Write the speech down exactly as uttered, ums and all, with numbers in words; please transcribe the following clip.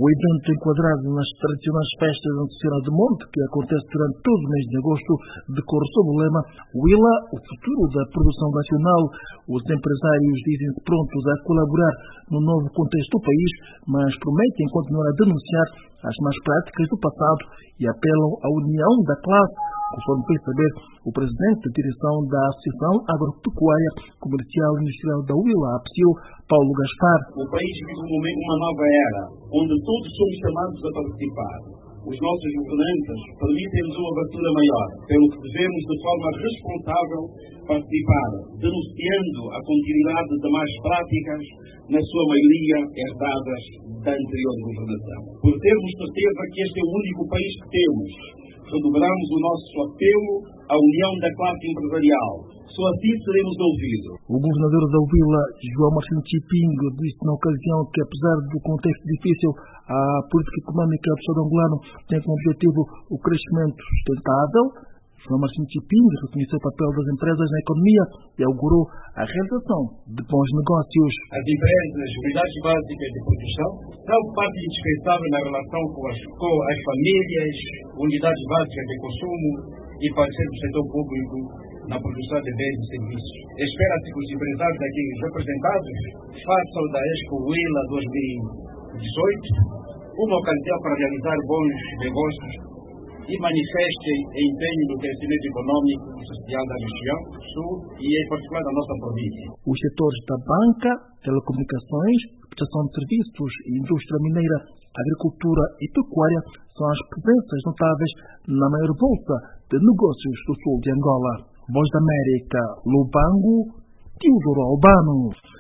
O evento, enquadrado nas tradicionais festas da Oficina de Monte, que acontece durante todo o mês de agosto, decorre sob o lema Huila, o futuro da produção nacional. Os empresários dizem-se prontos a colaborar no novo contexto do país, mas prometem continuar a denunciar as más práticas do passado e apelam à união da classe, conforme fez saber o presidente da direção da Associação Agropecuária Comercial e Industrial da Huila, a APSIL, Paulo Gaspar. O país vive um momento, uma nova era, onde todos somos chamados a participar. Os nossos governantes permitem-nos uma abertura maior, pelo que devemos, de forma responsável, participar, denunciando a continuidade de más práticas, na sua maioria herdadas da anterior governação. Por termos certeza que este é o único país que temos, redobramos o nosso apelo à união da classe empresarial. Só assim seremos ouvidos. O governador da Huila, João Marcelino Chiping, disse na ocasião que, apesar do contexto difícil, a política econômica do Estado angolano tem como objetivo o crescimento sustentável. João Marcelino Chiping reconheceu o papel das empresas na economia e augurou a realização de bons negócios. As empresas, unidades básicas de produção, são parte indispensável na relação com as, com as famílias, unidades básicas de consumo e parceiros do setor público na produção de bens e serviços. Espera-se que os empresários aqui representados façam da Expo Huila dois mil e dezoito uma ocasião para realizar bons negócios e manifestem empenho no crescimento econômico e social da região sul e, em particular, da nossa província. Os setores da banca, telecomunicações, prestação de serviços, indústria mineira, agricultura e pecuária são as presenças notáveis na maior bolsa de negócios do sul de Angola. Voz da América, Lubango, Teodoro Albano.